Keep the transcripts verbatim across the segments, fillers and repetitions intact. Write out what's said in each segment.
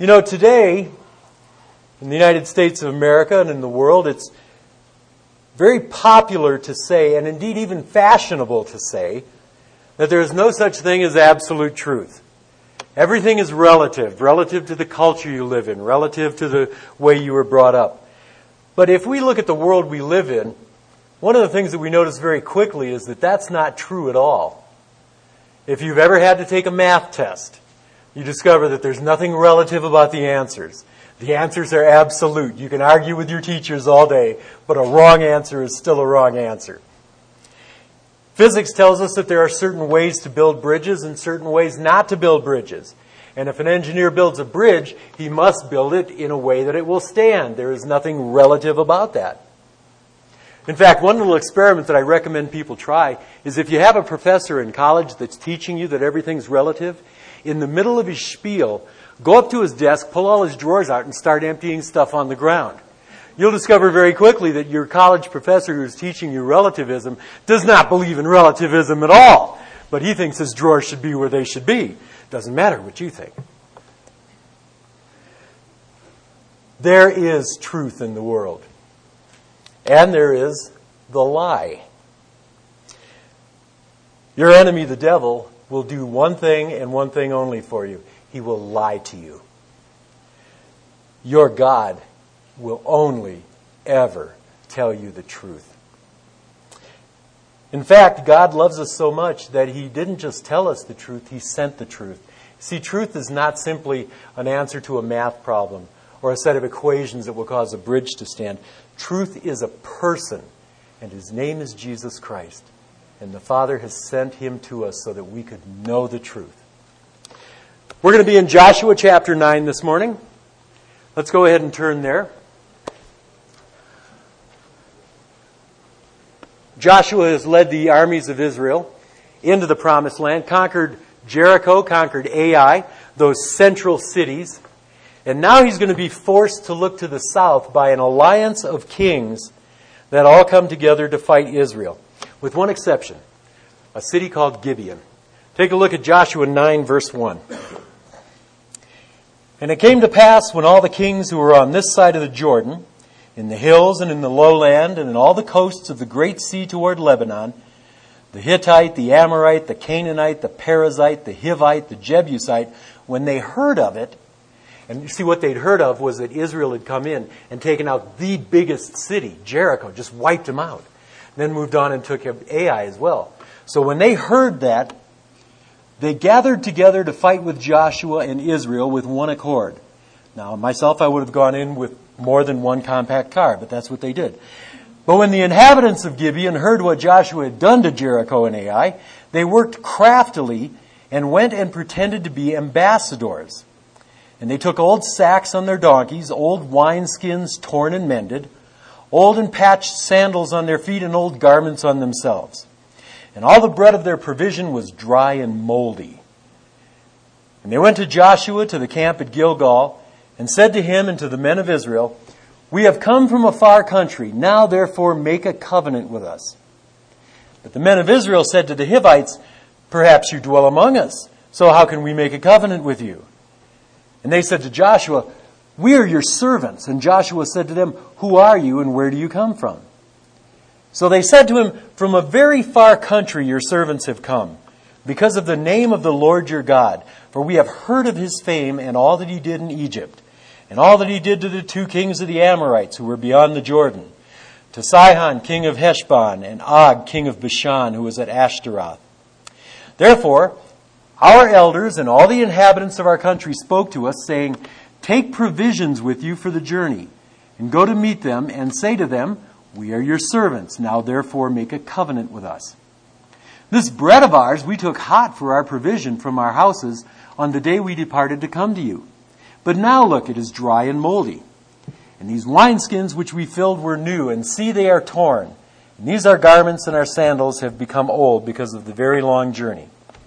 You know, today, in the United States of America and in the world, it's very popular to say, and indeed even fashionable to say, that there is no such thing as absolute truth. Everything is relative, relative to the culture you live in, relative to the way you were brought up. But if we look at the world we live in, one of the things that we notice very quickly is that that's not true at all. If you've ever had to take a math test, you discover that there's nothing relative about the answers. The answers are absolute. You can argue with your teachers all day, but a wrong answer is still a wrong answer. Physics tells us that there are certain ways to build bridges and certain ways not to build bridges. And if an engineer builds a bridge, he must build it in a way that it will stand. There is nothing relative about that. In fact, one little experiment that I recommend people try is if you have a professor in college that's teaching you that everything's relative, in the middle of his spiel, go up to his desk, pull all his drawers out, and start emptying stuff on the ground. You'll discover very quickly that your college professor who's teaching you relativism does not believe in relativism at all. But he thinks his drawers should be where they should be. Doesn't matter what you think. There is truth in the world. And there is the lie. Your enemy, the devil, will do one thing and one thing only for you. He will lie to you. Your God will only ever tell you the truth. In fact, God loves us so much that He didn't just tell us the truth, He sent the truth. See, truth is not simply an answer to a math problem or a set of equations that will cause a bridge to stand. Truth is a person, and His name is Jesus Christ. And the Father has sent Him to us so that we could know the truth. We're going to be in Joshua chapter nine this morning. Let's go ahead and turn there. Joshua has led the armies of Israel into the Promised Land, conquered Jericho, conquered Ai, those central cities. And now he's going to be forced to look to the south by an alliance of kings that all come together to fight Israel. With one exception, a city called Gibeon. Take a look at Joshua nine, verse one. And it came to pass when all the kings who were on this side of the Jordan, in the hills and in the lowland and in all the coasts of the great sea toward Lebanon, the Hittite, the Amorite, the Canaanite, the Perizzite, the Hivite, the Jebusite, when they heard of it, and you see what they'd heard of was that Israel had come in and taken out the biggest city, Jericho, just wiped them out. Then moved on and took Ai as well. So when they heard that, they gathered together to fight with Joshua and Israel with one accord. Now, myself, I would have gone in with more than one compact car, but that's what they did. But when the inhabitants of Gibeon heard what Joshua had done to Jericho and Ai, they worked craftily and went and pretended to be ambassadors. And they took old sacks on their donkeys, old wineskins torn and mended, old and patched sandals on their feet, and old garments on themselves. And all the bread of their provision was dry and moldy. And they went to Joshua to the camp at Gilgal, and said to him and to the men of Israel, "We have come from a far country. Now therefore make a covenant with us." But the men of Israel said to the Hivites, "Perhaps you dwell among us, so how can we make a covenant with you?" And they said to Joshua, "We are your servants." And Joshua said to them, "Who are you and where do you come from?" So they said to him, "From a very far country your servants have come, because of the name of the Lord your God. For we have heard of His fame and all that He did in Egypt, and all that He did to the two kings of the Amorites who were beyond the Jordan, to Sihon, king of Heshbon, and Og, king of Bashan, who was at Ashtaroth. Therefore, our elders and all the inhabitants of our country spoke to us, saying, 'Take provisions with you for the journey, and go to meet them, and say to them, We are your servants. Now therefore make a covenant with us. This bread of ours we took hot for our provision from our houses on the day we departed to come to you. But now look, it is dry and moldy. And these wineskins which we filled were new, and see, they are torn. And these our garments and our sandals have become old because of the very long journey.'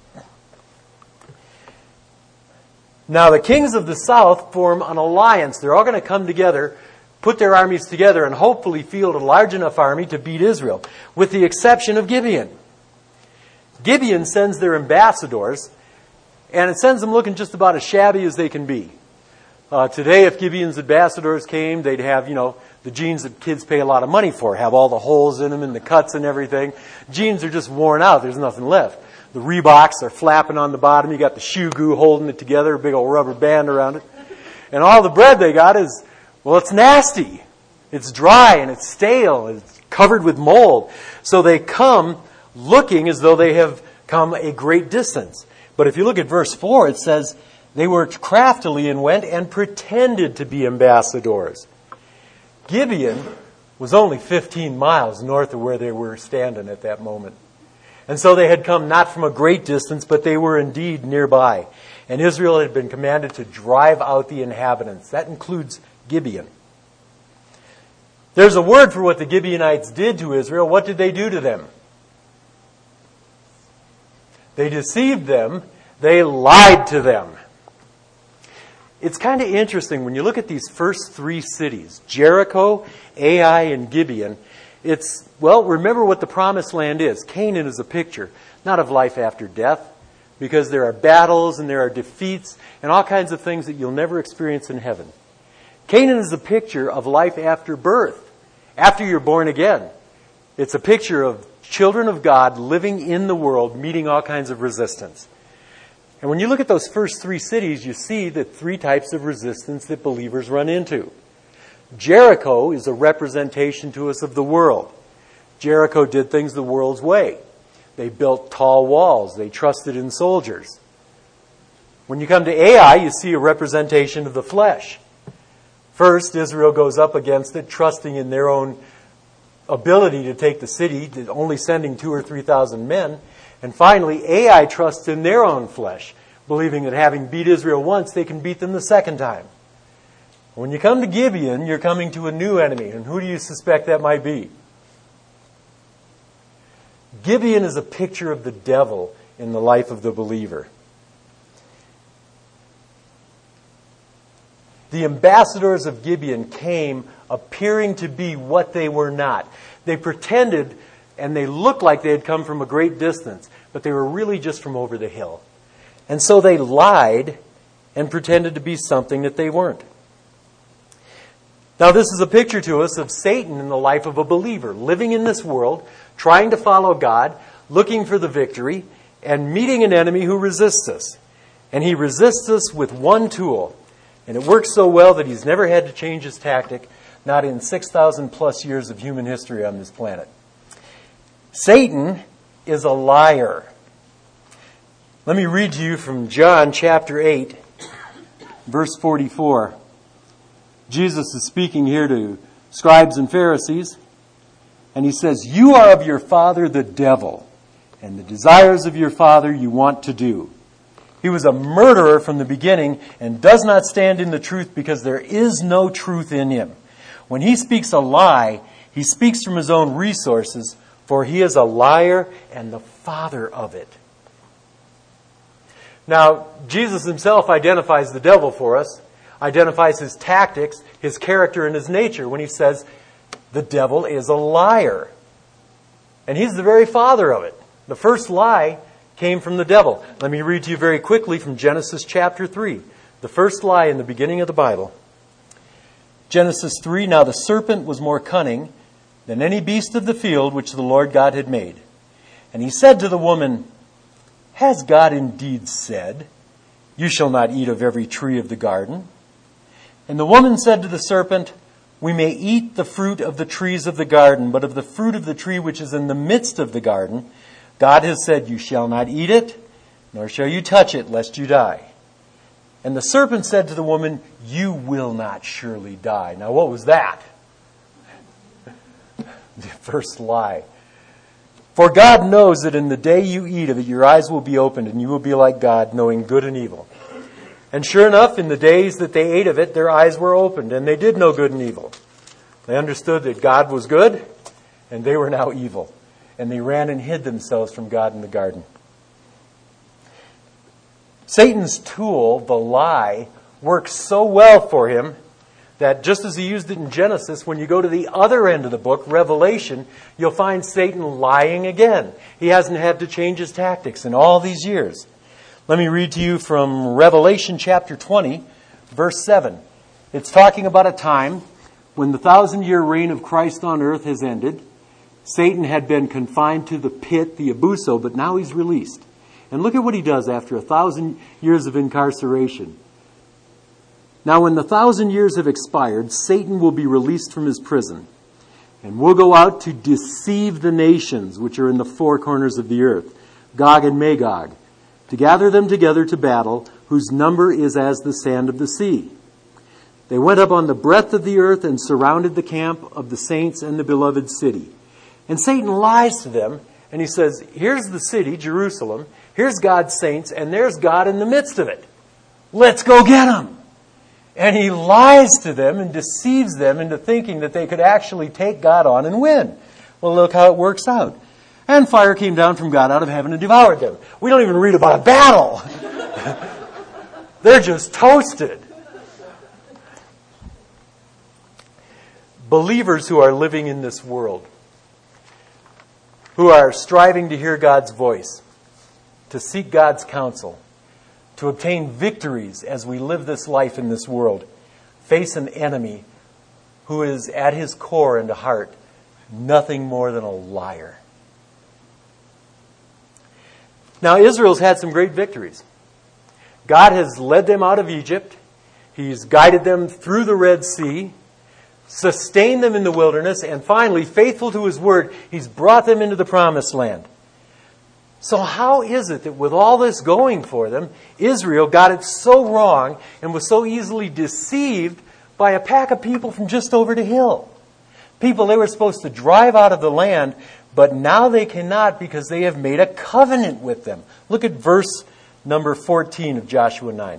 Now the kings of the south form an alliance. They're all going to come together, put their armies together, and hopefully field a large enough army to beat Israel, with the exception of Gibeon. Gibeon sends their ambassadors, and it sends them looking just about as shabby as they can be. Uh, today, if Gibeon's ambassadors came, they'd have, you know, the jeans that kids pay a lot of money for, have all the holes in them and the cuts and everything. Jeans are just worn out. There's nothing left. The Reeboks are flapping on the bottom. You got the shoe goo holding it together, a big old rubber band around it. And all the bread they got is, well, it's nasty. It's dry and it's stale. It's covered with mold. So they come looking as though they have come a great distance. But if you look at verse four, it says, they worked craftily and went and pretended to be ambassadors. Gibeon was only fifteen miles north of where they were standing at that moment. And so they had come not from a great distance, but they were indeed nearby. And Israel had been commanded to drive out the inhabitants. That includes Gibeon. There's a word for what the Gibeonites did to Israel. What did they do to them? They deceived them. They lied to them. It's kind of interesting when you look at these first three cities, Jericho, Ai, and Gibeon. It's, well, remember what the promised land is. Canaan is a picture, not of life after death, because there are battles and there are defeats and all kinds of things that you'll never experience in heaven. Canaan is a picture of life after birth, after you're born again. It's a picture of children of God living in the world, meeting all kinds of resistance. And when you look at those first three cities, you see the three types of resistance that believers run into. Jericho is a representation to us of the world. Jericho did things the world's way. They built tall walls. They trusted in soldiers. When you come to Ai, you see a representation of the flesh. First, Israel goes up against it, trusting in their own ability to take the city, only sending two or three thousand men. And finally, Ai trusts in their own flesh, believing that having beat Israel once, they can beat them the second time. When you come to Gibeon, you're coming to a new enemy. And who do you suspect that might be? Gibeon is a picture of the devil in the life of the believer. The ambassadors of Gibeon came appearing to be what they were not. They pretended and they looked like they had come from a great distance, but they were really just from over the hill. And so they lied and pretended to be something that they weren't. Now, this is a picture to us of Satan in the life of a believer, living in this world, trying to follow God, looking for the victory, and meeting an enemy who resists us. And he resists us with one tool. And it works so well that he's never had to change his tactic, not in six thousand plus years of human history on this planet. Satan is a liar. Let me read to you from John chapter eight, verse forty-four. Jesus is speaking here to scribes and Pharisees, and he says, "You are of your father the devil, and the desires of your father you want to do. He was a murderer from the beginning and does not stand in the truth because there is no truth in him. When he speaks a lie, he speaks from his own resources, for he is a liar and the father of it." Now, Jesus himself identifies the devil for us, identifies his tactics, his character, and his nature when he says, the devil is a liar. And he's the very father of it. The first lie came from the devil. Let me read to you very quickly from Genesis chapter three. The first lie in the beginning of the Bible. Genesis three, "Now the serpent was more cunning than any beast of the field which the Lord God had made. And he said to the woman, 'Has God indeed said, you shall not eat of every tree of the garden?' And the woman said to the serpent, 'We may eat the fruit of the trees of the garden, but of the fruit of the tree which is in the midst of the garden, God has said, you shall not eat it, nor shall you touch it, lest you die.' And the serpent said to the woman, 'You will not surely die.'" Now what was that? The first lie. "For God knows that in the day you eat of it, your eyes will be opened, and you will be like God, knowing good and evil." And sure enough, in the days that they ate of it, their eyes were opened, and they did know good and evil. They understood that God was good, and they were now evil. And they ran and hid themselves from God in the garden. Satan's tool, the lie, works so well for him that just as he used it in Genesis, when you go to the other end of the book, Revelation, you'll find Satan lying again. He hasn't had to change his tactics in all these years. Let me read to you from Revelation chapter twenty, verse seven. It's talking about a time when the thousand-year reign of Christ on earth has ended. Satan had been confined to the pit, the abuso, but now he's released. And look at what he does after a thousand years of incarceration. Now, when the thousand years have expired, Satan will be released from his prison and will go out to deceive the nations which are in the four corners of the earth, Gog and Magog, to gather them together to battle, whose number is as the sand of the sea. They went up on the breadth of the earth and surrounded the camp of the saints and the beloved city. And Satan lies to them, and he says, here's the city, Jerusalem, here's God's saints, and there's God in the midst of it. Let's go get them. And he lies to them and deceives them into thinking that they could actually take God on and win. Well, look how it works out. And fire came down from God out of heaven and devoured them. We don't even read about a battle. They're just toasted. Believers who are living in this world, who are striving to hear God's voice, to seek God's counsel, to obtain victories as we live this life in this world, face an enemy who is at his core and heart nothing more than a liar. Now, Israel's had some great victories. God has led them out of Egypt. He's guided them through the Red Sea, sustained them in the wilderness, and finally, faithful to His word, He's brought them into the promised land. So how is it that with all this going for them, Israel got it so wrong and was so easily deceived by a pack of people from just over the hill? People they were supposed to drive out of the land, but now they cannot because they have made a covenant with them. Look at verse number fourteen of Joshua nine.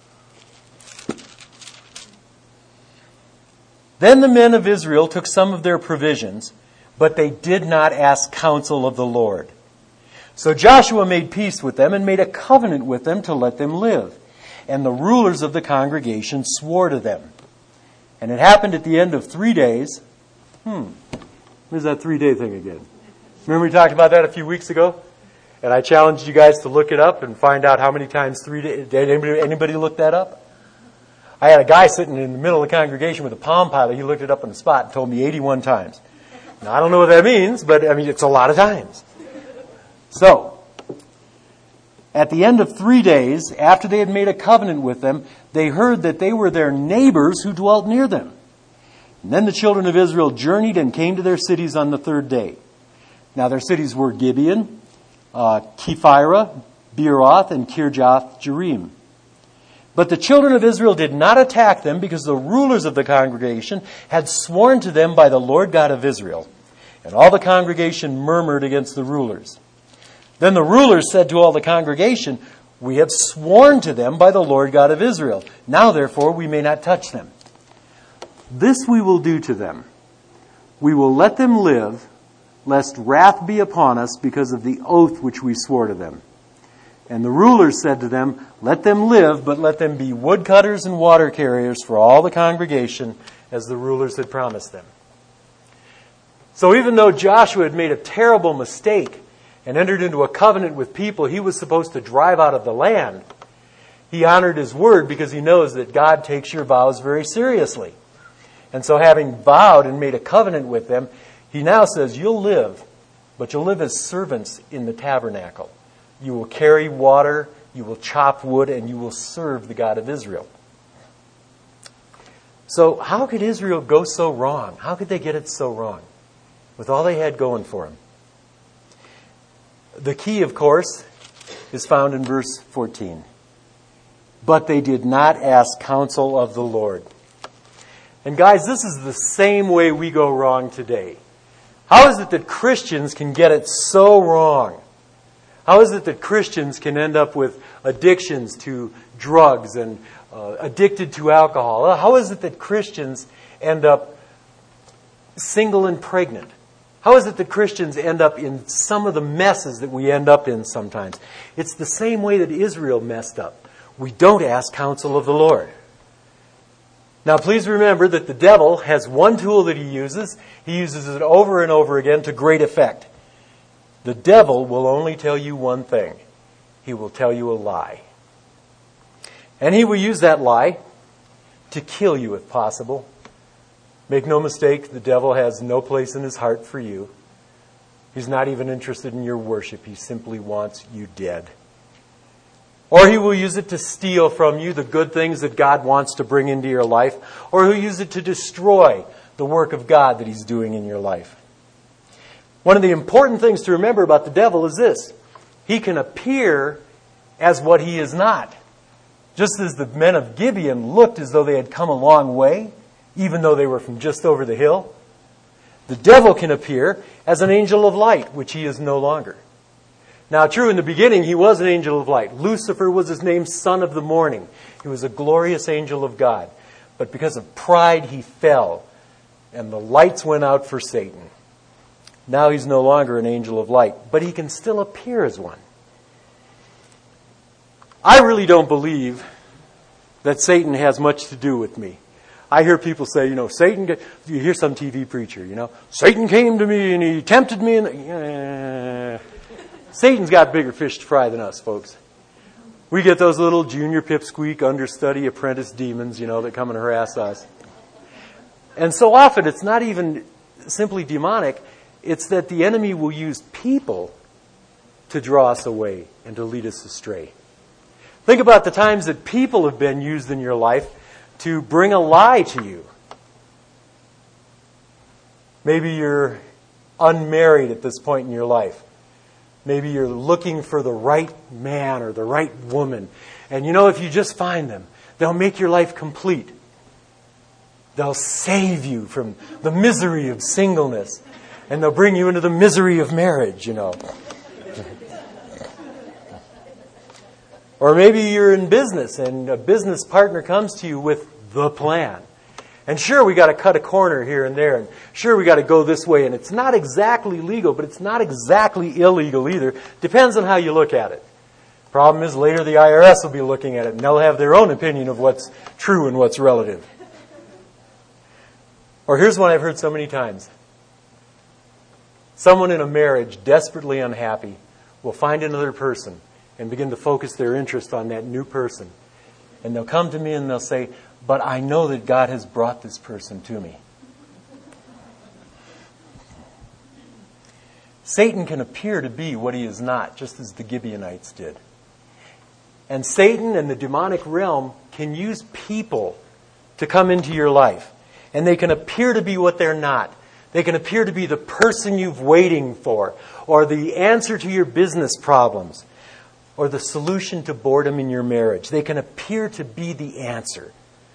Then the men of Israel took some of their provisions, but they did not ask counsel of the Lord. So Joshua made peace with them and made a covenant with them to let them live. And the rulers of the congregation swore to them. And it happened at the end of three days. Hmm. Where's that three-day thing again? Remember we talked about that a few weeks ago? And I challenged you guys to look it up and find out how many times three days. Did anybody, anybody look that up? I had a guy sitting in the middle of the congregation with a Palm Pilot. He looked it up on the spot and told me eighty-one times. Now, I don't know what that means, but I mean, it's a lot of times. So, at the end of three days, after they had made a covenant with them, they heard that they were their neighbors who dwelt near them. And then the children of Israel journeyed and came to their cities on the third day. Now their cities were Gibeon, uh, Kephirah, Beeroth, and Kirjath Jearim. But the children of Israel did not attack them because the rulers of the congregation had sworn to them by the Lord God of Israel. And all the congregation murmured against the rulers. Then the rulers said to all the congregation, "We have sworn to them by the Lord God of Israel. Now, therefore, we may not touch them. This we will do to them. We will let them live, lest wrath be upon us because of the oath which we swore to them." And the rulers said to them, "Let them live, but let them be woodcutters and water carriers for all the congregation, as the rulers had promised them." So even though Joshua had made a terrible mistake and entered into a covenant with people he was supposed to drive out of the land, he honored his word because he knows that God takes your vows very seriously. And so having vowed and made a covenant with them, he now says, you'll live, but you'll live as servants in the tabernacle. You will carry water, you will chop wood, and you will serve the God of Israel. So how could Israel go so wrong? How could they get it so wrong with all they had going for them? The key, of course, is found in verse fourteen. But they did not ask counsel of the Lord. And guys, this is the same way we go wrong today. How is it that Christians can get it so wrong? How is it that Christians can end up with addictions to drugs and uh, addicted to alcohol? How is it that Christians end up single and pregnant? How is it that Christians end up in some of the messes that we end up in sometimes? It's the same way that Israel messed up. We don't ask counsel of the Lord. Now, please remember that the devil has one tool that he uses. He uses it over and over again to great effect. The devil will only tell you one thing. He will tell you a lie. And he will use that lie to kill you if possible. Make no mistake, the devil has no place in his heart for you. He's not even interested in your worship. He simply wants you dead. Or he will use it to steal from you the good things that God wants to bring into your life. Or he'll use it to destroy the work of God that he's doing in your life. One of the important things to remember about the devil is this. He can appear as what he is not. Just as the men of Gibeon looked as though they had come a long way, even though they were from just over the hill, the devil can appear as an angel of light, which he is no longer. Now, true, in the beginning, he was an angel of light. Lucifer was his name, son of the morning. He was a glorious angel of God. But because of pride, he fell, and the lights went out for Satan. Now he's no longer an angel of light, but he can still appear as one. I really don't believe that Satan has much to do with me. I hear people say, you know, Satan, you hear some T V preacher, you know, Satan came to me and he tempted me. And uh, Satan's got bigger fish to fry than us, folks. We get those little junior pipsqueak, understudy, apprentice demons, you know, that come and harass us. And so often it's not even simply demonic. It's that the enemy will use people to draw us away and to lead us astray. Think about the times that people have been used in your life to bring a lie to you. Maybe you're unmarried at this point in your life. Maybe you're looking for the right man or the right woman. And you know, if you just find them, they'll make your life complete. They'll save you from the misery of singleness. And they'll bring you into the misery of marriage, you know. Or maybe you're in business and a business partner comes to you with the plan. And sure, we got to cut a corner here and there. And sure, we got to go this way. And it's not exactly legal, but it's not exactly illegal either. Depends on how you look at it. Problem is, later the I R S will be looking at it and they'll have their own opinion of what's true and what's relative. Or here's one I've heard so many times. Someone in a marriage, desperately unhappy, will find another person and begin to focus their interest on that new person. And they'll come to me and they'll say, but I know that God has brought this person to me. Satan can appear to be what he is not, just as the Gibeonites did. And Satan and the demonic realm can use people to come into your life. And they can appear to be what they're not. They can appear to be the person you've waiting for, or the answer to your business problems, or the solution to boredom in your marriage. They can appear to be the answer.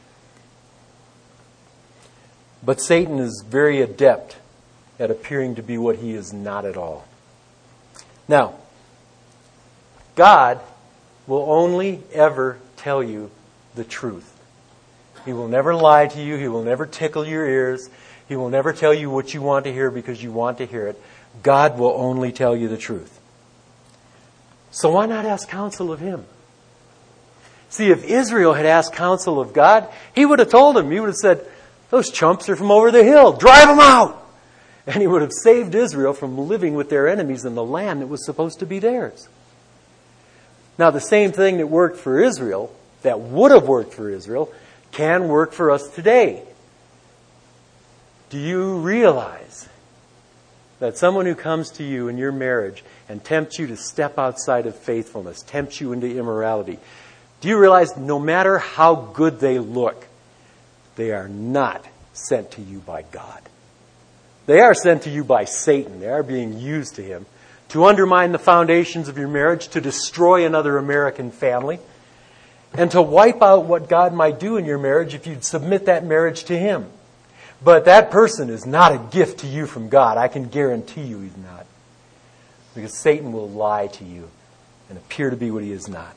But Satan is very adept at appearing to be what he is not at all. Now, God will only ever tell you the truth. He will never lie to you. He will never tickle your ears. He will never tell you what you want to hear because you want to hear it. God will only tell you the truth. So why not ask counsel of Him? See, if Israel had asked counsel of God, He would have told him. He would have said, those chumps are from over the hill. Drive them out! And He would have saved Israel from living with their enemies in the land that was supposed to be theirs. Now, the same thing that worked for Israel, that would have worked for Israel, can work for us today. Do you realize that someone who comes to you in your marriage and tempts you to step outside of faithfulness, tempts you into immorality, do you realize no matter how good they look, they are not sent to you by God? They are sent to you by Satan. They are being used to him to undermine the foundations of your marriage, to destroy another American family, and to wipe out what God might do in your marriage if you'd submit that marriage to Him. But that person is not a gift to you from God. I can guarantee you he's not. Because Satan will lie to you and appear to be what he is not.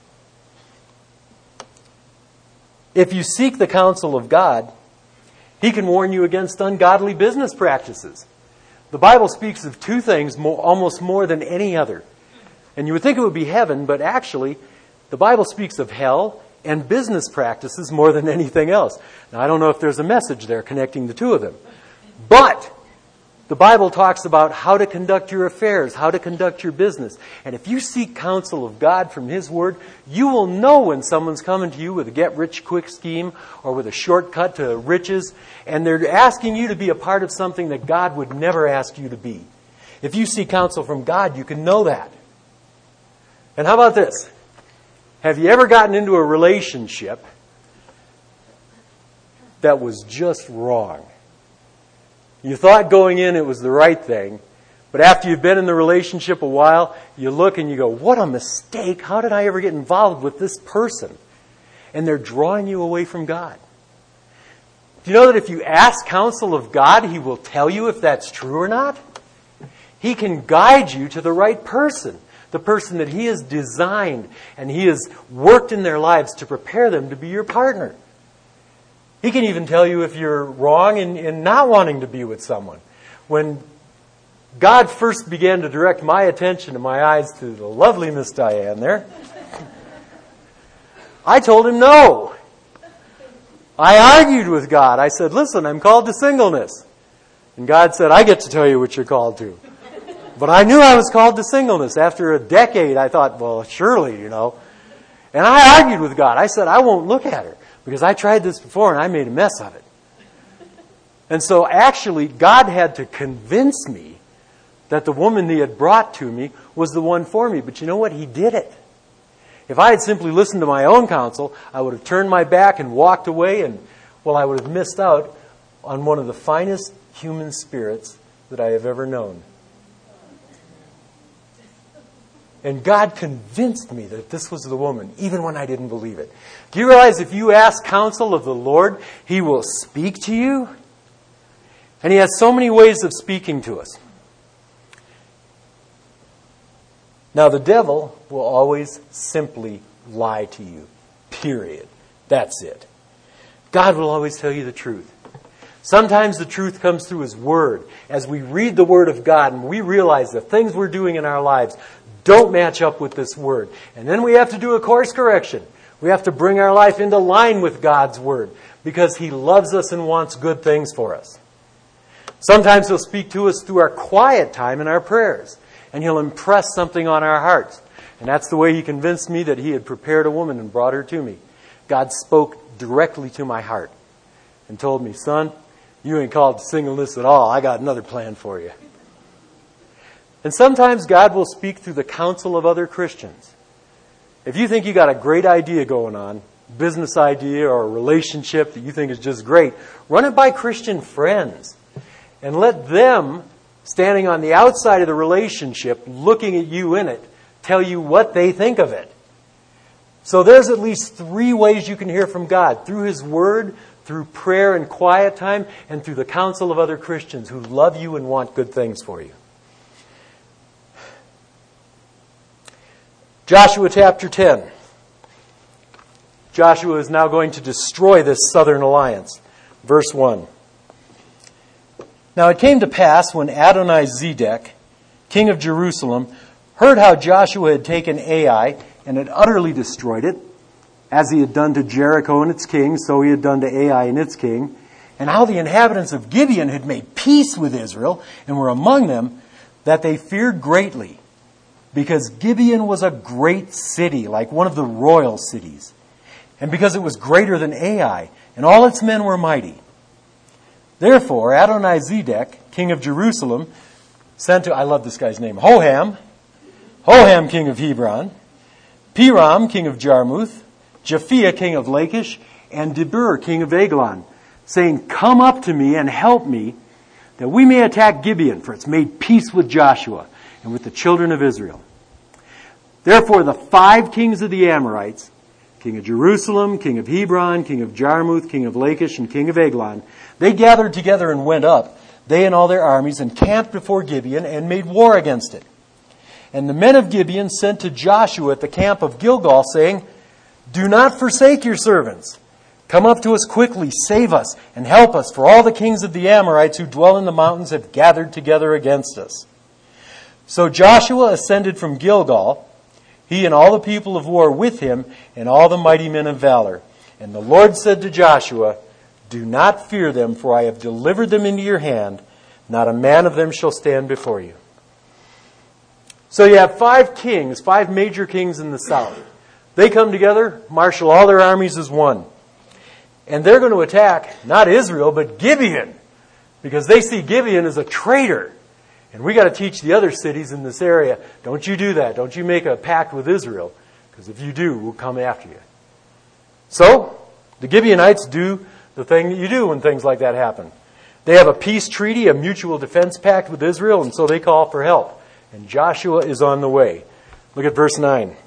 If you seek the counsel of God, He can warn you against ungodly business practices. The Bible speaks of two things more, almost more than any other. And you would think it would be heaven, but actually, the Bible speaks of hell and business practices more than anything else. Now, I don't know if there's a message there connecting the two of them. But The Bible talks about how to conduct your affairs, how to conduct your business. And if you seek counsel of God from His Word, you will know when someone's coming to you with a get-rich-quick scheme or with a shortcut to riches, and they're asking you to be a part of something that God would never ask you to be. If you seek counsel from God, you can know that. And how about this? Have you ever gotten into a relationship that was just wrong? You thought going in it was the right thing, but after you've been in the relationship a while, you look and you go, what a mistake. How did I ever get involved with this person? And they're drawing you away from God. Do you know that if you ask counsel of God, He will tell you if that's true or not? He can guide you to the right person, the person that He has designed and He has worked in their lives to prepare them to be your partner. He can even tell you if you're wrong in, in not wanting to be with someone. When God first began to direct my attention and my eyes to the lovely Miss Diane there, I told Him no. I argued with God. I said, listen, I'm called to singleness. And God said, I get to tell you what you're called to. But I knew I was called to singleness. After a decade, I thought, well, surely, you know. And I argued with God. I said, I won't look at her. Because I tried this before and I made a mess of it. And so actually, God had to convince me that the woman He had brought to me was the one for me. But you know what? He did it. If I had simply listened to my own counsel, I would have turned my back and walked away and, well, I would have missed out on one of the finest human spirits that I have ever known. And God convinced me that this was the woman, even when I didn't believe it. Do you realize if you ask counsel of the Lord, He will speak to you? And He has so many ways of speaking to us. Now, the devil will always simply lie to you. Period. That's it. God will always tell you the truth. Sometimes the truth comes through His Word. As we read the Word of God and we realize the things we're doing in our lives don't match up with this Word. And then we have to do a course correction. We have to bring our life into line with God's Word because He loves us and wants good things for us. Sometimes He'll speak to us through our quiet time in our prayers. And He'll impress something on our hearts. And that's the way He convinced me that He had prepared a woman and brought her to me. God spoke directly to my heart and told me, son, you ain't called to singleness at all. I got another plan for you. And sometimes God will speak through the counsel of other Christians. If you think you got a great idea going on, business idea or a relationship that you think is just great, run it by Christian friends and let them, standing on the outside of the relationship, looking at you in it, tell you what they think of it. So there's at least three ways you can hear from God: through His Word, through prayer and quiet time, and through the counsel of other Christians who love you and want good things for you. Joshua chapter ten. Joshua is now going to destroy this southern alliance. Verse one. Now it came to pass when Adoni-Zedek, king of Jerusalem, heard how Joshua had taken Ai and had utterly destroyed it, as he had done to Jericho and its king, so he had done to Ai and its king, and how the inhabitants of Gibeon had made peace with Israel and were among them, that they feared greatly, because Gibeon was a great city, like one of the royal cities, and because it was greater than Ai, and all its men were mighty. Therefore, Adoni-Zedek, king of Jerusalem, sent to, I love this guy's name, Hoham, Hoham, king of Hebron, Piram, king of Jarmuth, Japhia, king of Lachish, and Debir, king of Eglon, saying, come up to me and help me, that we may attack Gibeon, for it's made peace with Joshua and with the children of Israel. Therefore the five kings of the Amorites, king of Jerusalem, king of Hebron, king of Jarmuth, king of Lachish, and king of Eglon, they gathered together and went up, they and all their armies, and camped before Gibeon and made war against it. And the men of Gibeon sent to Joshua at the camp of Gilgal, saying, do not forsake your servants. Come up to us quickly, save us, and help us, for all the kings of the Amorites who dwell in the mountains have gathered together against us. So Joshua ascended from Gilgal, he and all the people of war with him, and all the mighty men of valor. And the Lord said to Joshua, do not fear them, for I have delivered them into your hand. Not a man of them shall stand before you. So you have five kings, five major kings in the south. They come together, marshal all their armies as one. And they're going to attack, not Israel, but Gibeon. Because they see Gibeon as a traitor. And we got to teach the other cities in this area, don't you do that. Don't you make a pact with Israel. Because if you do, we'll come after you. So, the Gibeonites do the thing that you do when things like that happen. They have a peace treaty, a mutual defense pact with Israel, and so they call for help. And Joshua is on the way. Look at verse nine.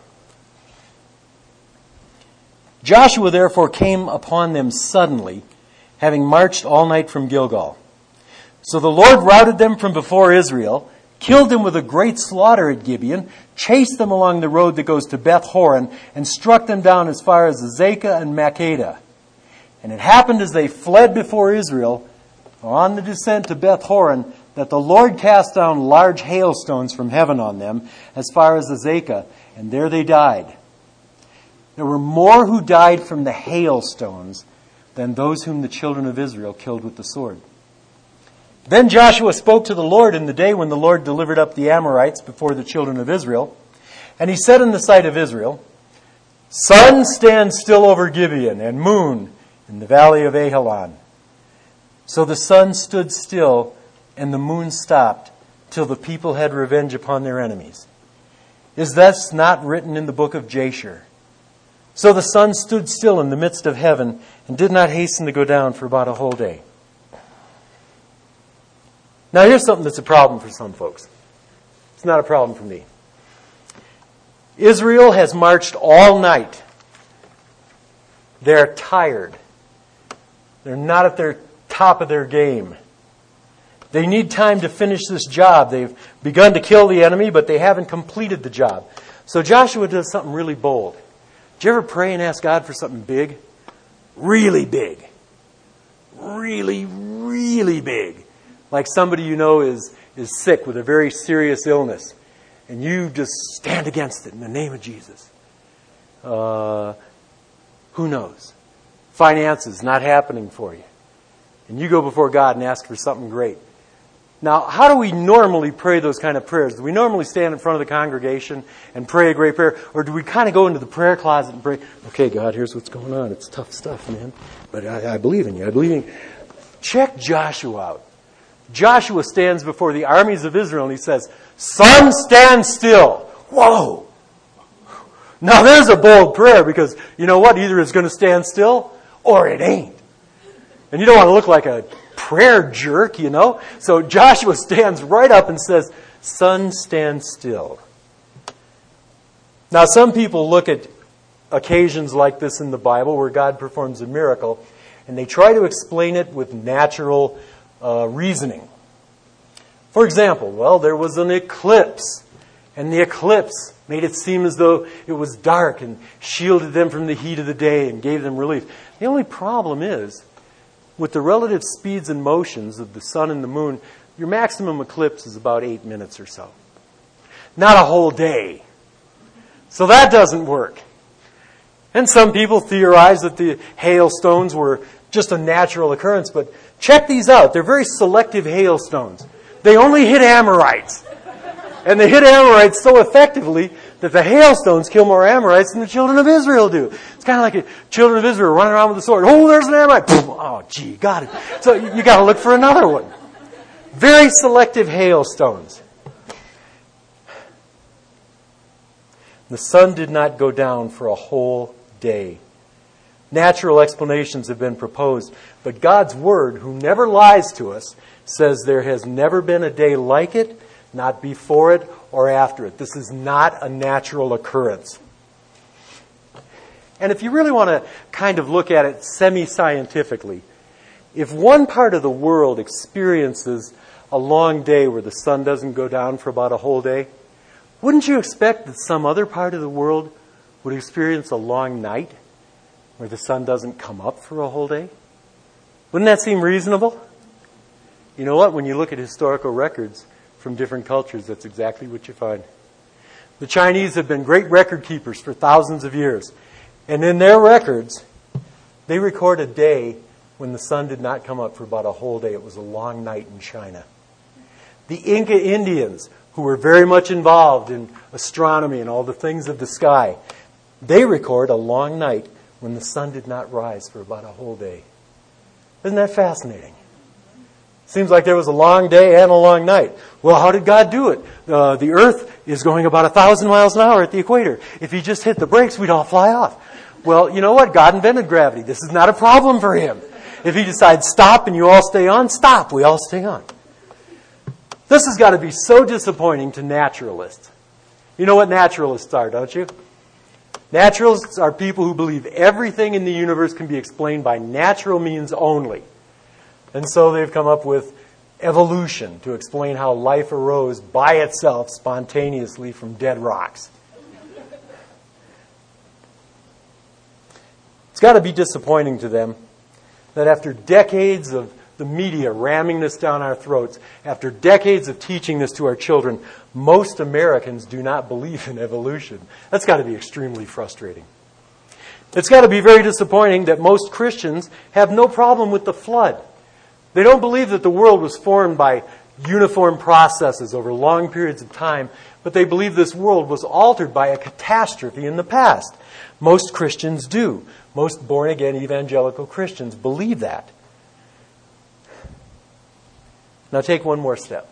Joshua therefore came upon them suddenly, having marched all night from Gilgal. So the Lord routed them from before Israel, killed them with a great slaughter at Gibeon, chased them along the road that goes to Beth Horon, and struck them down as far as Azekah and Makkedah. And it happened as they fled before Israel, on the descent to Beth Horon, that the Lord cast down large hailstones from heaven on them, as far as Azekah, and there they died. There were more who died from the hailstones than those whom the children of Israel killed with the sword. Then Joshua spoke to the Lord in the day when the Lord delivered up the Amorites before the children of Israel. And he said in the sight of Israel, Sun, stand still over Gibeon, and moon in the valley of Ajalon. So the sun stood still, and the moon stopped, till the people had revenge upon their enemies. Is this not written in the book of Jasher? So the sun stood still in the midst of heaven, and did not hasten to go down for about a whole day. Now here's something that's a problem for some folks. It's not a problem for me. Israel has marched all night. They're tired. They're not at their top of their game. They need time to finish this job. They've begun to kill the enemy, but they haven't completed the job. So Joshua does something really bold. Did you ever pray and ask God for something big? Really big. Really, really big. Like somebody you know is, is sick with a very serious illness. And you just stand against it in the name of Jesus. Uh, who knows? Finances not happening for you. And you go before God and ask for something great. Now, how do we normally pray those kind of prayers? Do we normally stand in front of the congregation and pray a great prayer? Or do we kind of go into the prayer closet and pray, okay, God, here's what's going on. It's tough stuff, man. But I, I believe in you. I believe in you. Check Joshua out. Joshua stands before the armies of Israel and he says, Sun, stand still. Whoa! Now there's a bold prayer because you know what? Either it's going to stand still or it ain't. And you don't want to look like a prayer jerk, you know? So Joshua stands right up and says, Sun, stand still. Now some people look at occasions like this in the Bible where God performs a miracle and they try to explain it with natural Uh, reasoning. For example, well, there was an eclipse, and the eclipse made it seem as though it was dark and shielded them from the heat of the day and gave them relief. The only problem is, with the relative speeds and motions of the sun and the moon, your maximum eclipse is about eight minutes or so. Not a whole day. So that doesn't work. And some people theorize that the hailstones were just a natural occurrence, but check these out. They're very selective hailstones. They only hit Amorites. And they hit Amorites so effectively that the hailstones kill more Amorites than the children of Israel do. It's kind of like the children of Israel running around with a sword. Oh, there's an Amorite. Boom. Oh, gee, got it. So you got to look for another one. Very selective hailstones. The sun did not go down for a whole day. Natural explanations have been proposed, but God's Word, who never lies to us, says there has never been a day like it, not before it or after it. This is not a natural occurrence. And if you really want to kind of look at it semi-scientifically, if one part of the world experiences a long day where the sun doesn't go down for about a whole day, wouldn't you expect that some other part of the world would experience a long night where the sun doesn't come up for a whole day? Wouldn't that seem reasonable? You know what? When you look at historical records from different cultures, that's exactly what you find. The Chinese have been great record keepers for thousands of years. And in their records, they record a day when the sun did not come up for about a whole day. It was a long night in China. The Inca Indians, who were very much involved in astronomy and all the things of the sky, they record a long night when the sun did not rise for about a whole day. Isn't that fascinating? Seems like there was a long day and a long night. Well, how did God do it? Uh, the Earth is going about a thousand miles an hour at the equator. If he just hit the brakes, we'd all fly off. Well, you know what? God invented gravity. This is not a problem for him. If he decides stop and you all stay on, stop. We all stay on. This has got to be so disappointing to naturalists. You know what naturalists are, don't you? Naturalists are people who believe everything in the universe can be explained by natural means only. And so they've come up with evolution to explain how life arose by itself spontaneously from dead rocks. It's got to be disappointing to them that after decades of the media ramming this down our throats, after decades of teaching this to our children, most Americans do not believe in evolution. That's got to be extremely frustrating. It's got to be very disappointing that most Christians have no problem with the flood. They don't believe that the world was formed by uniform processes over long periods of time, but they believe this world was altered by a catastrophe in the past. Most Christians do. Most born-again evangelical Christians believe that. Now take one more step.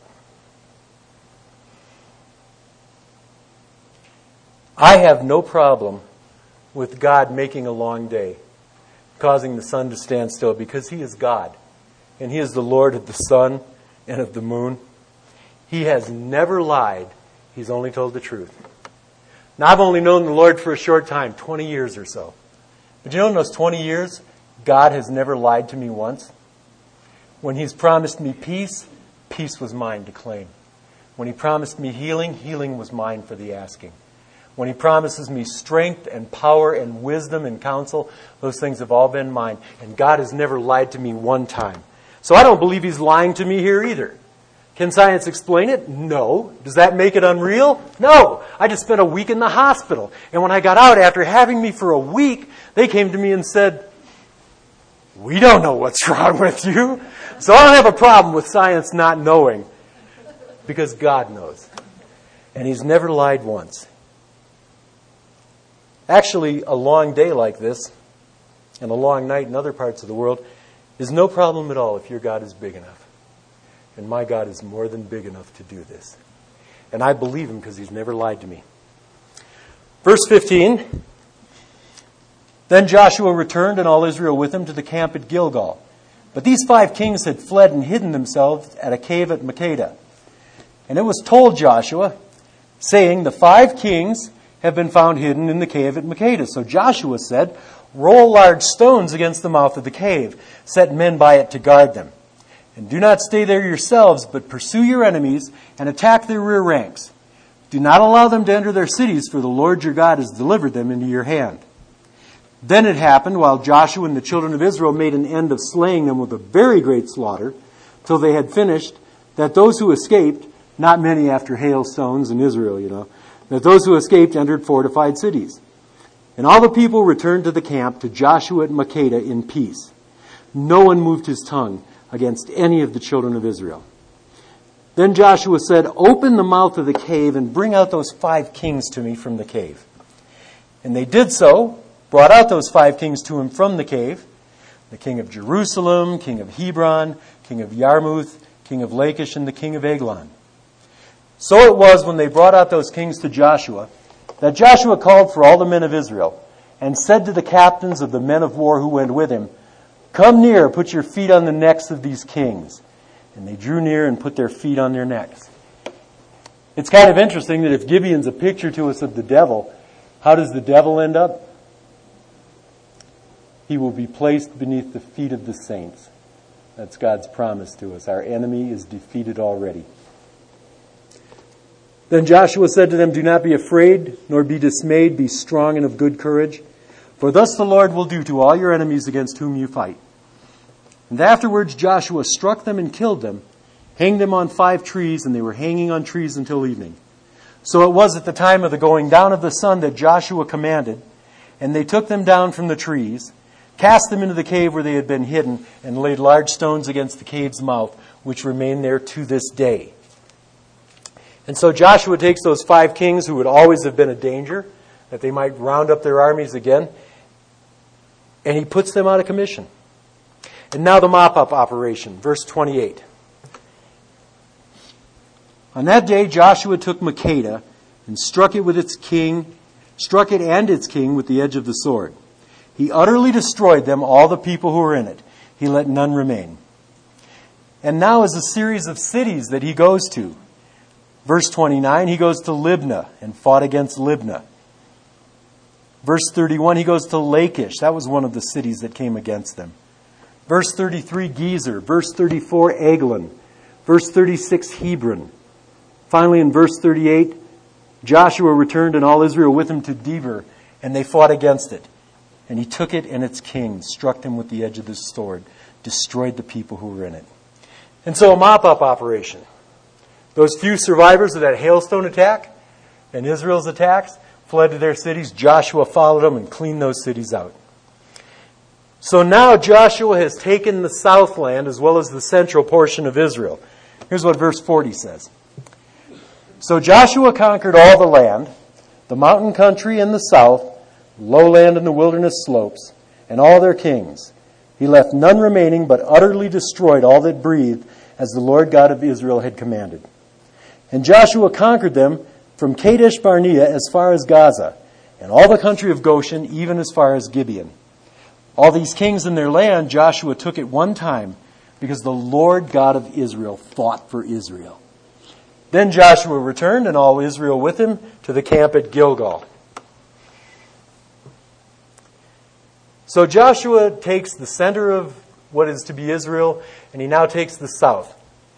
I have no problem with God making a long day, causing the sun to stand still, because He is God. And He is the Lord of the sun and of the moon. He has never lied. He's only told the truth. Now, I've only known the Lord for a short time, twenty years or so. But you know, in those twenty years, God has never lied to me once. When He's promised me peace, peace was mine to claim. When He promised me healing, healing was mine for the asking. When He promises me strength and power and wisdom and counsel, those things have all been mine. And God has never lied to me one time. So I don't believe He's lying to me here either. Can science explain it? No. Does that make it unreal? No. I just spent a week in the hospital. And when I got out, after having me for a week, they came to me and said, "We don't know what's wrong with you." So I don't have a problem with science not knowing, because God knows. And He's never lied once. Actually, a long day like this, and a long night in other parts of the world, is no problem at all if your God is big enough. And my God is more than big enough to do this. And I believe Him because He's never lied to me. Verse fifteen. Then Joshua returned and all Israel with him to the camp at Gilgal. But these five kings had fled and hidden themselves at a cave at Makkedah. And it was told Joshua, saying, "The five kings have been found hidden in the cave at Makkedah." So Joshua said, "Roll large stones against the mouth of the cave. Set men by it to guard them. And do not stay there yourselves, but pursue your enemies and attack their rear ranks. Do not allow them to enter their cities, for the Lord your God has delivered them into your hand." Then it happened, while Joshua and the children of Israel made an end of slaying them with a very great slaughter, till they had finished, that those who escaped, not many after hailstones in Israel, you know, that those who escaped entered fortified cities. And all the people returned to the camp to Joshua at Makkedah in peace. No one moved his tongue against any of the children of Israel. Then Joshua said, "Open the mouth of the cave and bring out those five kings to me from the cave." And they did so, brought out those five kings to him from the cave, the king of Jerusalem, king of Hebron, king of Yarmouth, king of Lachish, and the king of Eglon. So it was, when they brought out those kings to Joshua, that Joshua called for all the men of Israel, and said to the captains of the men of war who went with him, "Come near, put your feet on the necks of these kings." And they drew near and put their feet on their necks. It's kind of interesting that if Gibeon's a picture to us of the devil, how does the devil end up? He will be placed beneath the feet of the saints. That's God's promise to us. Our enemy is defeated already. Then Joshua said to them, "Do not be afraid, nor be dismayed. Be strong and of good courage. For thus the Lord will do to all your enemies against whom you fight." And afterwards Joshua struck them and killed them, hanged them on five trees, and they were hanging on trees until evening. So it was at the time of the going down of the sun that Joshua commanded, and they took them down from the trees, cast them into the cave where they had been hidden, and laid large stones against the cave's mouth, which remain there to this day. And so Joshua takes those five kings who would always have been a danger, that they might round up their armies again, and he puts them out of commission. And now the mop-up operation, verse twenty-eight. On that day Joshua took Makkedah and struck it with its king, struck it and its king with the edge of the sword. He utterly destroyed them, all the people who were in it. He let none remain. And now is a series of cities that he goes to. Verse twenty-nine, he goes to Libnah and fought against Libnah. Verse thirty-one, he goes to Lachish. That was one of the cities that came against them. Verse thirty-three, Gezer. Verse thirty-four, Eglon. Verse thirty-six, Hebron. Finally, in verse thirty-eight, Joshua returned and all Israel with him to Debir, and they fought against it. And he took it and its king, struck them with the edge of the sword, destroyed the people who were in it. And so a mop-up operation. Those few survivors of that hailstone attack and Israel's attacks fled to their cities. Joshua followed them and cleaned those cities out. So now Joshua has taken the southland as well as the central portion of Israel. Here's what verse forty says. So Joshua conquered all the land, the mountain country in the south, lowland and the wilderness slopes, and all their kings. He left none remaining, but utterly destroyed all that breathed, as the Lord God of Israel had commanded. And Joshua conquered them from Kadesh Barnea as far as Gaza, and all the country of Goshen, even as far as Gibeon. All these kings and their land Joshua took at one time, because the Lord God of Israel fought for Israel. Then Joshua returned, and all Israel with him, to the camp at Gilgal. So Joshua takes the center of what is to be Israel, and he now takes the south.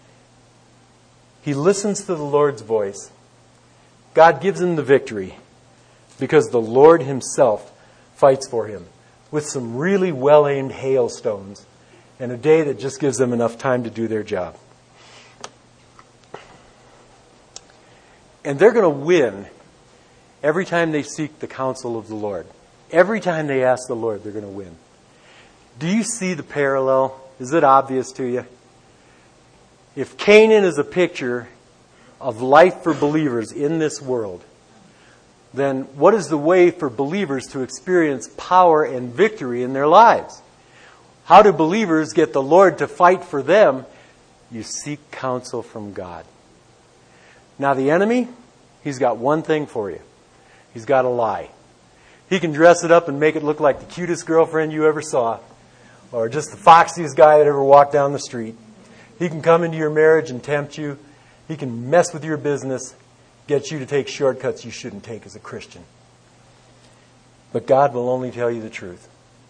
He listens to the Lord's voice. God gives him the victory, because the Lord himself fights for him with some really well-aimed hailstones and a day that just gives them enough time to do their job. And they're going to win every time they seek the counsel of the Lord. Every time they ask the Lord, they're going to win. Do you see the parallel? Is it obvious to you? If Canaan is a picture of life for believers in this world, then what is the way for believers to experience power and victory in their lives? How do believers get the Lord to fight for them? You seek counsel from God. Now the enemy, he's got one thing for you. He's got a lie. He can dress it up and make it look like the cutest girlfriend you ever saw, or just the foxiest guy that ever walked down the street. He can come into your marriage and tempt you. He can mess with your business, get you to take shortcuts you shouldn't take as a Christian. But God will only tell you the truth.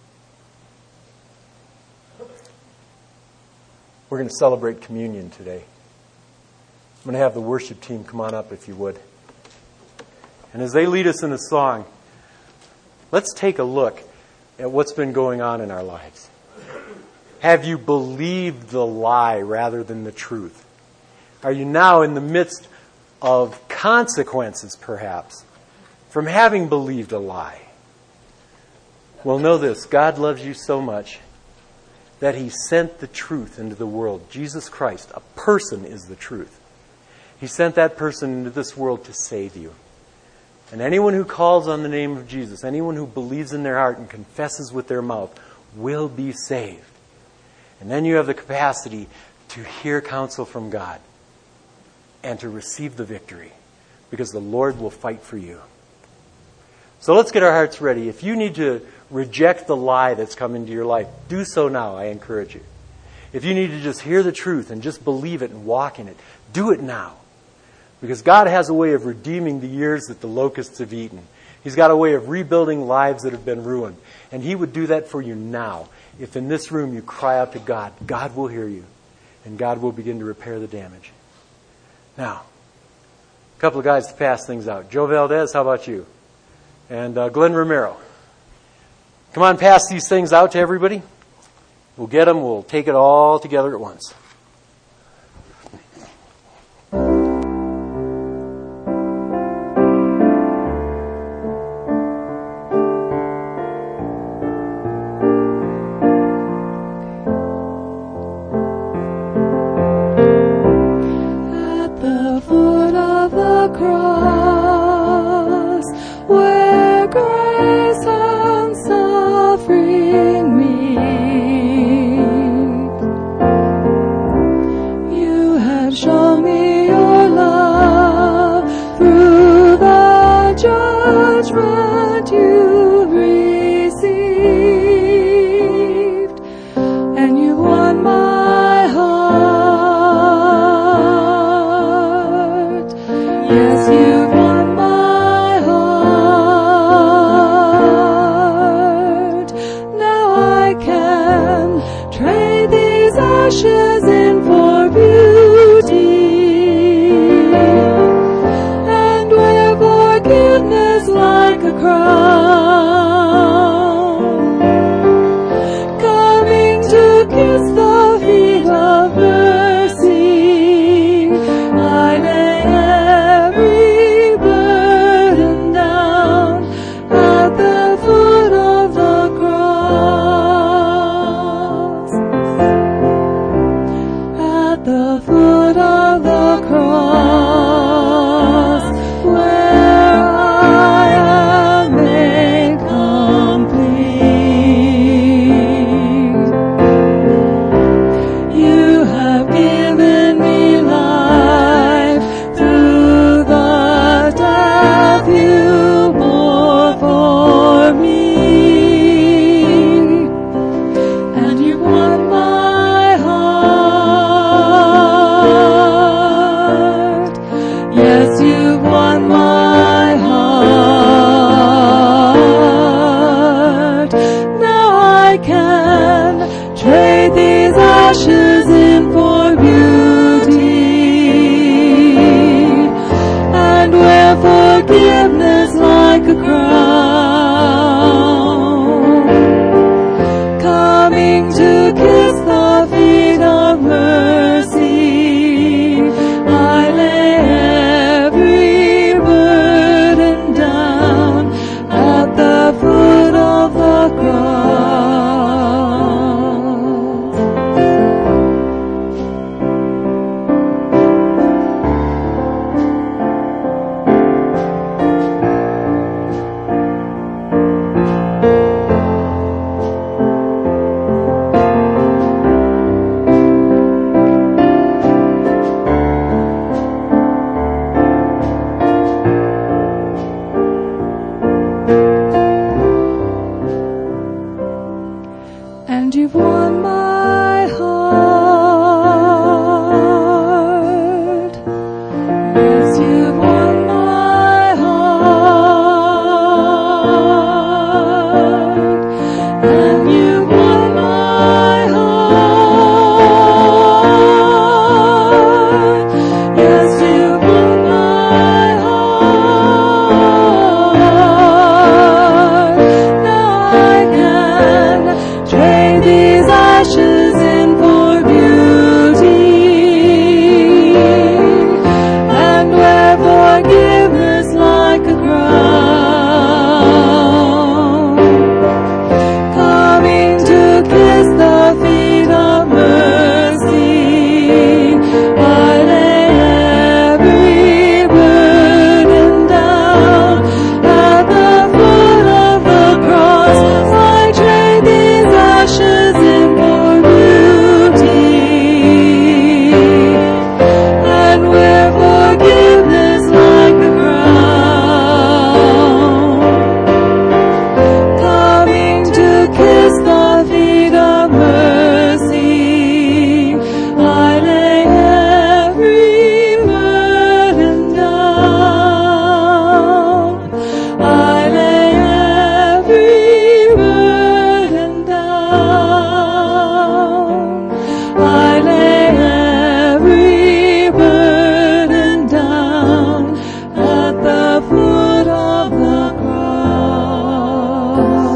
We're going to celebrate communion today. I'm going to have the worship team come on up if you would. And as they lead us in a song, let's take a look at what's been going on in our lives. Have you believed the lie rather than the truth? Are you now in the midst of consequences, perhaps, from having believed a lie? Well, know this. God loves you so much that He sent the truth into the world. Jesus Christ, a person, is the truth. He sent that person into this world to save you. And anyone who calls on the name of Jesus, anyone who believes in their heart and confesses with their mouth, will be saved. And then you have the capacity to hear counsel from God and to receive the victory, because the Lord will fight for you. So let's get our hearts ready. If you need to reject the lie that's come into your life, do so now, I encourage you. If you need to just hear the truth and just believe it and walk in it, do it now. Because God has a way of redeeming the years that the locusts have eaten. He's got a way of rebuilding lives that have been ruined. And He would do that for you now. If in this room you cry out to God, God will hear you. And God will begin to repair the damage. Now, a couple of guys to pass things out. Joe Valdez, how about you? And uh, Glenn Romero. Come on, pass these things out to everybody. We'll get them. We'll take it all together at once. At the foot of you've won my heart. Now I can trade these ashes in for beauty, and wear forgiveness like a crown, coming to kiss the feet of mercy. I lay every burden down at the foot of the cross, at the foot of the cross, where I am made complete. You have given me life through the death you bore for me, and you won my heart. Yes, you've won my heart. Now I can trade these ashes in for beauty, and wear forgiveness like a crown, coming to kiss the feet of mercy. I lay every burden down at the foot of the cross. And you've won my heart. Yes, you've won my heart. And you've won my heart. Yes, you've won my heart. Now I can trade these ashes in for beauty, and wear forgiveness like a crown, coming to kiss the feet of mercy. I lay every burden down at the foot of the cross. I trade these ashes in for beauty, and wear forgiveness like a crown, coming to kiss the feet of mercy. I lay every burden down. I lay every burden down. I lay every burden down at the foot of the cross.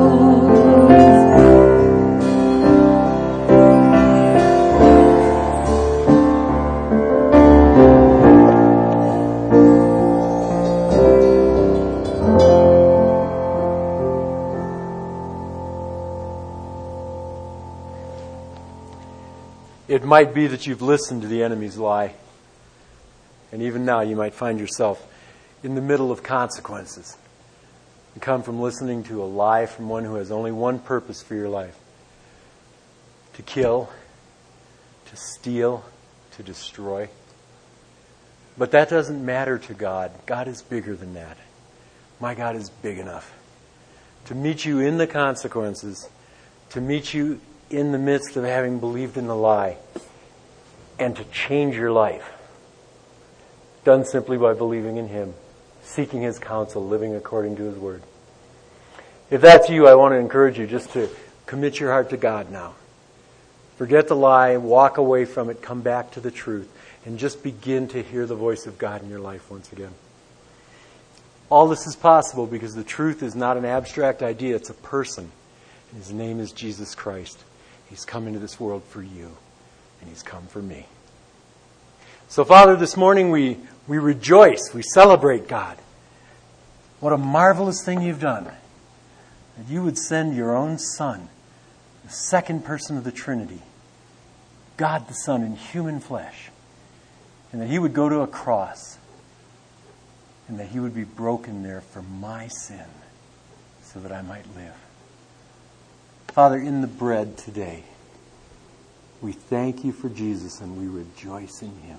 It might be that you've listened to the enemy's lie. And even now you might find yourself in the middle of consequences. You come from listening to a lie from one who has only one purpose for your life: to kill, to steal, to destroy. But that doesn't matter to God. God is bigger than that. My God is big enough to meet you in the consequences, to meet you in the midst of having believed in the lie, and to change your life. done simply by believing in Him, seeking His counsel, living according to His Word. If that's you, I want to encourage you just to commit your heart to God now. Forget the lie, walk away from it, come back to the truth, and just begin to hear the voice of God in your life once again. All this is possible because the truth is not an abstract idea, it's a person. And His name is Jesus Christ. He's come into this world for you, and He's come for me. So, Father, this morning we, we rejoice, we celebrate God. What a marvelous thing You've done. That You would send Your own Son, the second person of the Trinity, God the Son in human flesh, and that He would go to a cross, and that He would be broken there for my sin, so that I might live. Father, in the bread today, we thank You for Jesus and we rejoice in Him.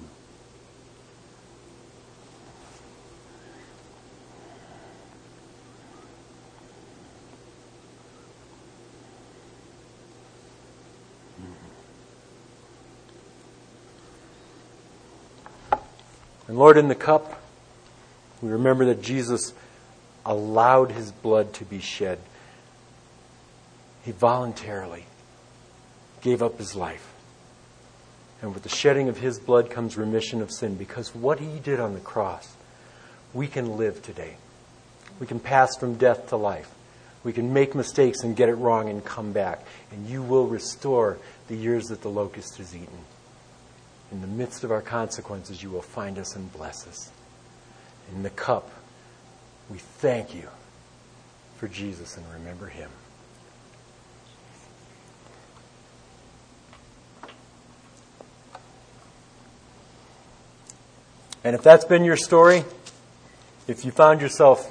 And Lord, in the cup, we remember that Jesus allowed His blood to be shed. He voluntarily gave up His life. And with the shedding of His blood comes remission of sin, because what He did on the cross, we can live today. We can pass from death to life. We can make mistakes and get it wrong and come back. And You will restore the years that the locust has eaten. In the midst of our consequences, You will find us and bless us. In the cup, we thank You for Jesus and remember Him. And if that's been your story, if you found yourself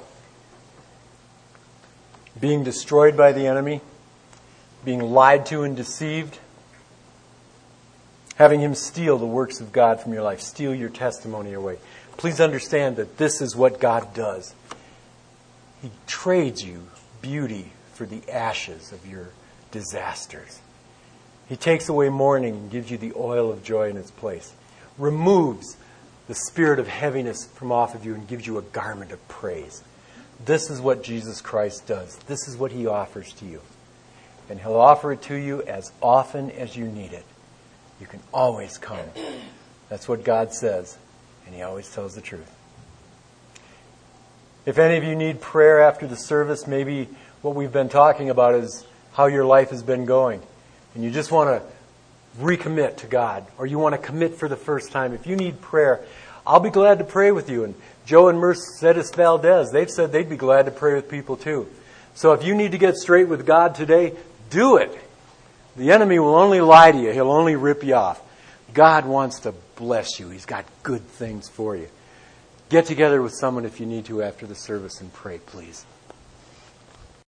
being destroyed by the enemy, being lied to and deceived, having him steal the works of God from your life, steal your testimony away, please understand that this is what God does. He trades you beauty for the ashes of your disasters. He takes away mourning and gives you the oil of joy in its place. Removes the spirit of heaviness from off of you and gives you a garment of praise. This is what Jesus Christ does. This is what He offers to you. And He'll offer it to you as often as you need it. You can always come. That's what God says. And He always tells the truth. If any of you need prayer after the service, maybe what we've been talking about is how your life has been going. And you just want to recommit to God, or you want to commit for the first time. If you need prayer, I'll be glad to pray with you. And Joe and Mercedes Valdez, they've said they'd be glad to pray with people too. So if you need to get straight with God today, do it. The enemy will only lie to you. He'll only rip you off. God wants to bless you. He's got good things for you. Get together with someone if you need to after the service and pray, please.